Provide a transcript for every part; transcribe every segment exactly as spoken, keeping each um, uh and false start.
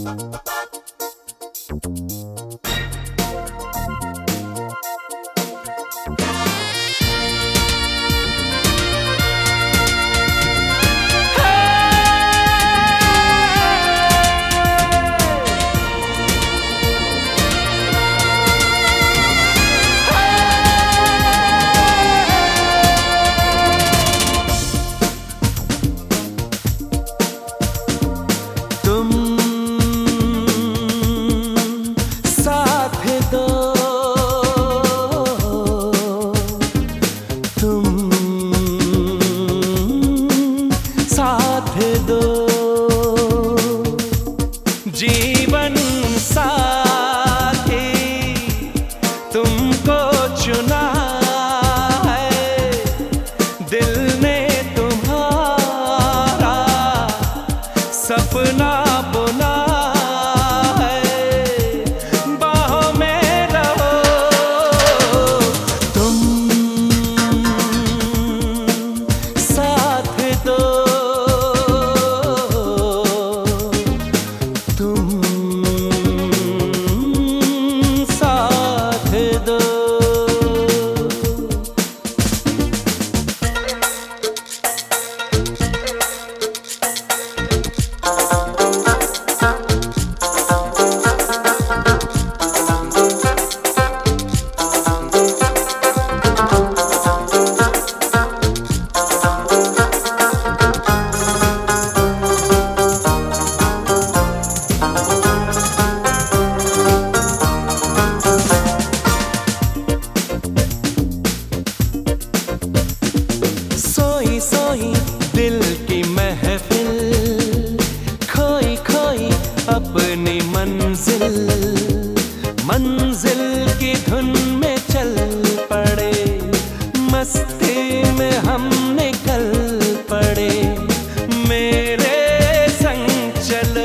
जीवन साथी तुमको चुना है, दिल ने तुम्हारा सपना बुना है, बाहों में रहो तुम, साथ दो सोई दिल की महफिल, खोई खोई अपनी मंजिल, मंजिल की धुन में चल पड़े, मस्ती में हम निकल पड़े, मेरे संग चलो।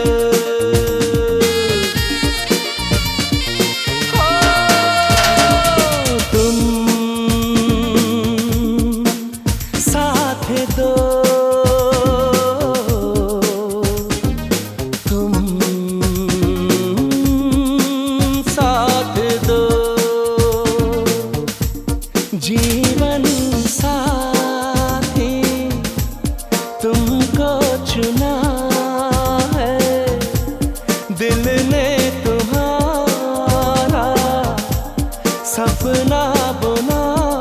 दो तुम साथ दो, जीवन साथी तुमको चुना है, दिल ने तुम्हारा सपना बुना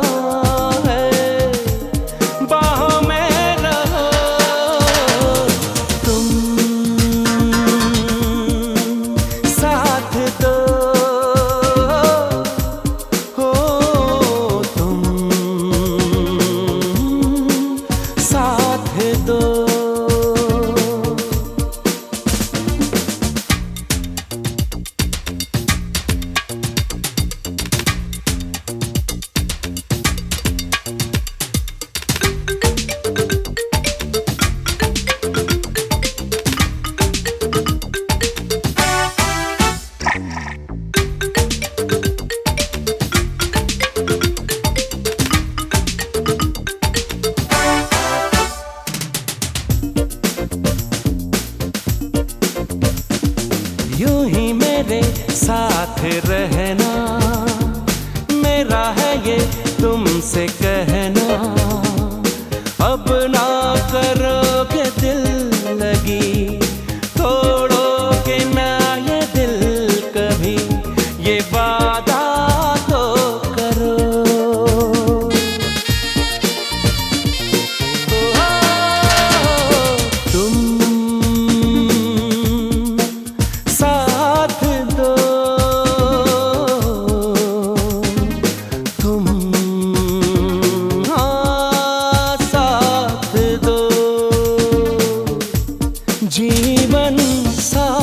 यूं ही मेरे साथ रहना, मेरा है ये तुमसे कहना, अब ना करोगे दिल लगी, तोड़ोगे ना ये दिल कभी, ये वादा तो करो। तुम जीवन सा